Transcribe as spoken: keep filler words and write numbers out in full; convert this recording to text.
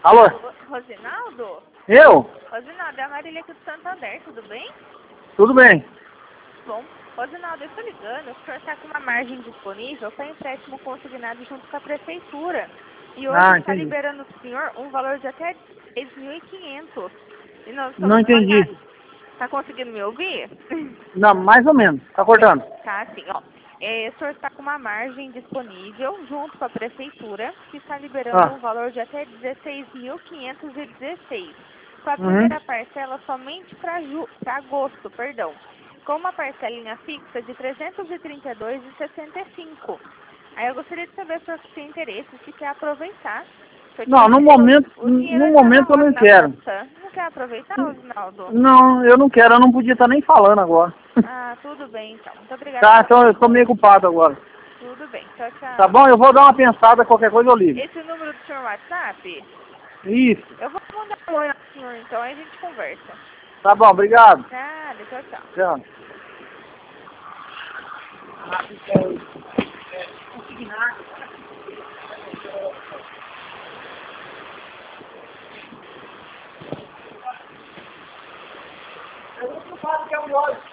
Alô? Rosinaldo? Eu? Rosinaldo, é a Marília aqui do Santander, tudo bem? Tudo bem. Bom, Rosinaldo, eu estou ligando, o senhor está com uma margem disponível para empréstimo consignado junto com a prefeitura. E hoje Ah, está entendi. liberando para o senhor um valor de até seis mil e quinhentos. E nós Não estamos entendi. Está conseguindo me ouvir? Não, mais ou menos. Tá cortando. Tá, sim, ó. É, o senhor está com uma margem disponível junto com a prefeitura, que está liberando Ah. um valor de até dezesseis mil quinhentos e dezesseis. Com a Uhum. primeira parcela somente para agosto, perdão. Com uma parcelinha fixa de trezentos e trinta e dois reais e sessenta e cinco centavos. Aí eu gostaria de saber se o senhor tem interesse, se quer aproveitar. Se eu Não, tiver no dinheiro, momento, o dinheiro no está na momento eu hora não na quero. conta. Não quer aproveitar, Osnaldo? Não, eu não quero. Eu não podia estar nem falando agora. Ah, tudo bem então. Muito obrigada Tá, pela então eu tô meio atenção. ocupado agora. Tudo bem, tchau, Tá tchau. bom? Eu vou dar uma pensada, qualquer coisa eu ligo. Esse é o número do senhor WhatsApp? Isso. Eu vou mandar um oi pro senhor então, aí a gente conversa. Tá bom, obrigado. Nada, tchau, tchau. Tchau. Eu não falo que é um